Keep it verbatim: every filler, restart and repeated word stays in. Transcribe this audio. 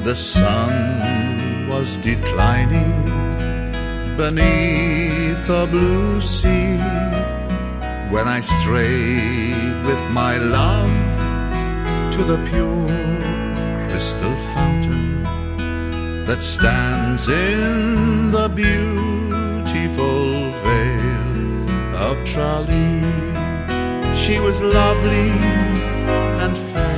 The sun was declining beneath a blue sea when I strayed with my love to the pure crystal fountain that stands in the beautiful vale of Tralee. She was lovely and fair,